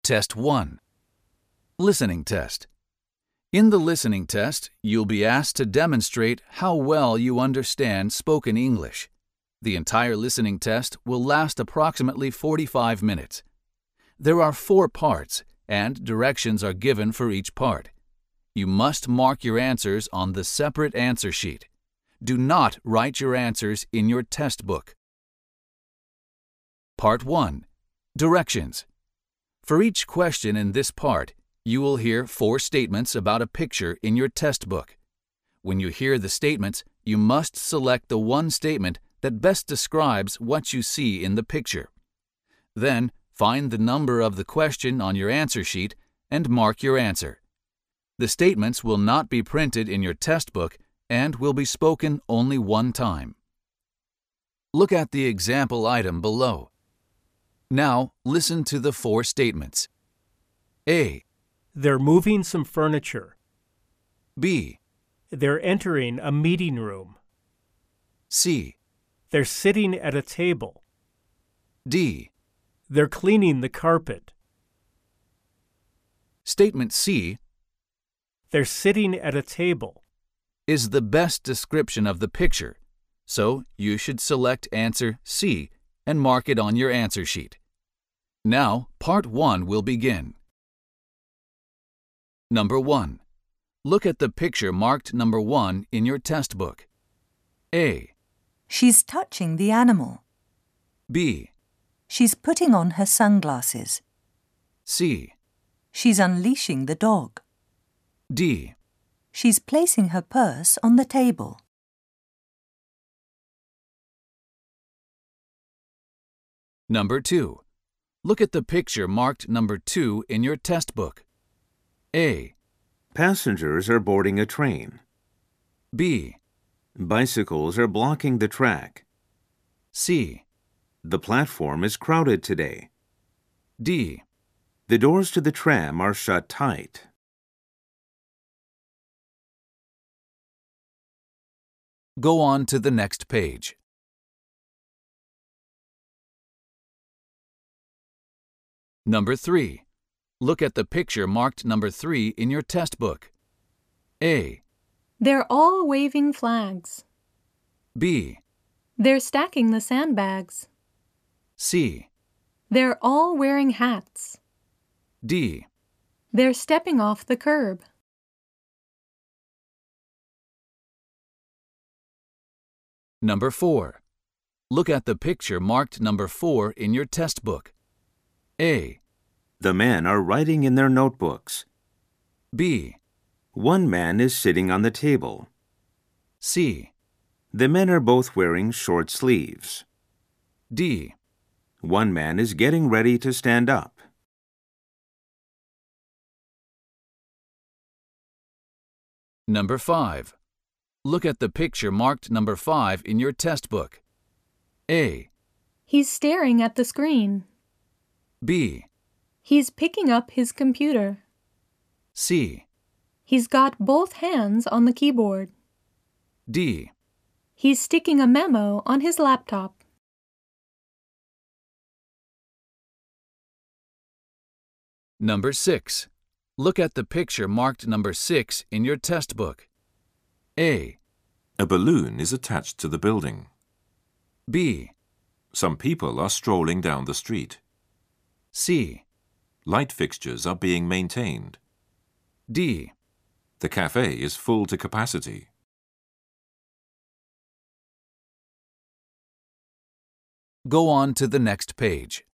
Test 1. Listening Test. In the listening test, you'll be asked to demonstrate how well you understand spoken English. The entire listening test will last approximately 45 minutes. There are 4 parts, and directions are given for each part. You must mark your answers on the separate answer sheet. Do not write your answers in your test book. Part 1. Directions. For each question in this part, you will hear 4 statements about a picture in your test book. When you hear the statements, you must select the one statement that best describes what you see in the picture. Then, find the number of the question on your answer sheet and mark your answer. The statements will not be printed in your test book and will be spoken only one time. Look at the example item below. Now, listen to the 4 statements. A. They're moving some furniture. B. They're entering a meeting room. C. They're sitting at a table. D. They're cleaning the carpet. Statement C. They're sitting at a table. Is the best description of the picture, so you should select answer C and mark it on your answer sheet. Now, part 1 will begin. Number 1. Look at the picture marked number 1 in your test book. A. She's touching the animal. B. She's putting on her sunglasses. C. She's unleashing the dog. D. She's placing her purse on the table. Number 2. Look at the picture marked number 2 in your test book. A. Passengers are boarding a train. B. Bicycles are blocking the track. C. The platform is crowded today. D. The doors to the tram are shut tight. Go on to the next page. Number 3. Look at the picture marked number 3 in your test book. A. They're all waving flags. B. They're stacking the sandbags. C. They're all wearing hats. D. They're stepping off the curb. Number 4. Look at the picture marked number 4 in your test book. A. The men are writing in their notebooks. B. One man is sitting on the table. C. The men are both wearing short sleeves. D. One man is getting ready to stand up. Number 5. Look at the picture marked number 5 in your test book. A. He's staring at the screen. B. He's picking up his computer. C. He's got both hands on the keyboard. D. He's sticking a memo on his laptop. Number 6. Look at the picture marked number 6 in your test book. A. A balloon is attached to the building. B. Some people are strolling down the street. C. Light fixtures are being maintained. D. The cafe is full to capacity. Go on to the next page.